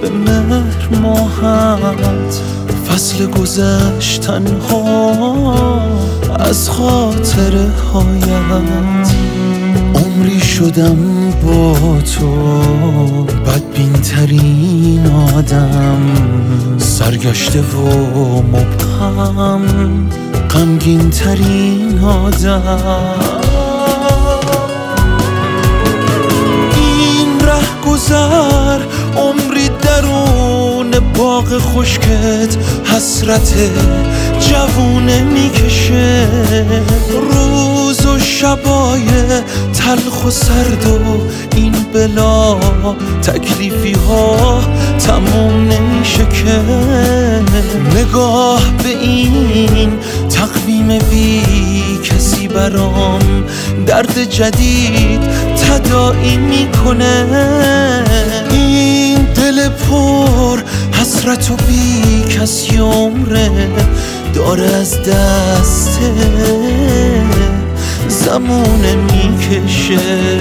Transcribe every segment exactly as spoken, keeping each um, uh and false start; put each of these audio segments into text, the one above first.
به مهر ماهت، فصل گذشتن ها از خاطره هایت. عمری شدم با تو بدبین ترین آدم، سرگشته و مبهم غمگین ترین آدم. این ره گذر عمری درون باغ خشکت حسرت جوونه میکشه. روز و شبای تلخ و سرد و این بلا تکلیفی ها تموم نمیشه که. نگاه به این تقویم بی کسی برام درد جدید تداعی میکنه. این دل پر حسرت و بی کسی عمره داره از دست زمونه میکشه.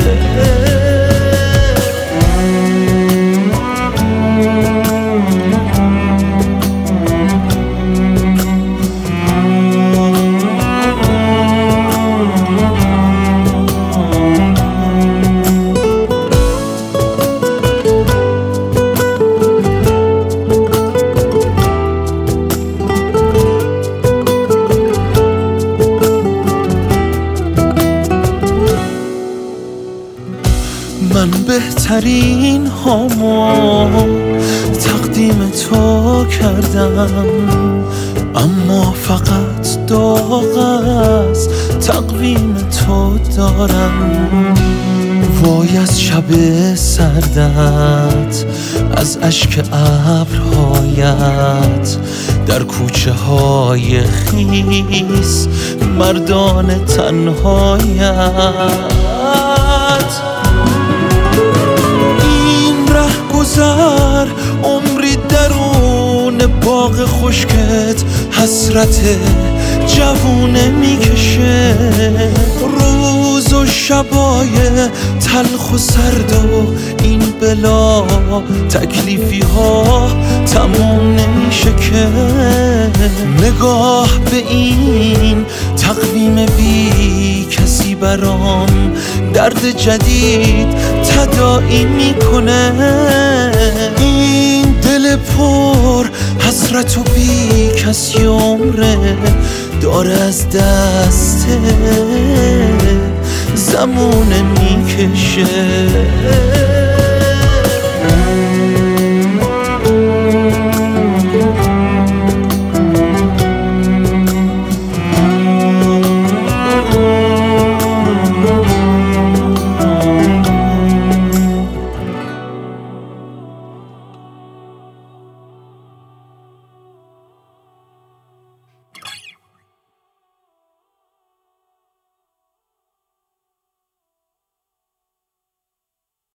من بهترین هامو تقدیم تو کردم، اما فقط داغ از تقویم تو دارم. وای از شب سردت، از اشک ابرهایت، در کوچه های خیس مردان تنهایت. گذر عمری درون باغ خشکت حسرت جوونه میکشه. روز و شبای تلخ و سرد و این بلا تکلیفی ها تموم نمیشه که. نگاه به این تقویم بی کسی برام درد جدید تداعی میکنه. این دل پر حسرت و بی کسی عمره داره از دست زمونه میکشه.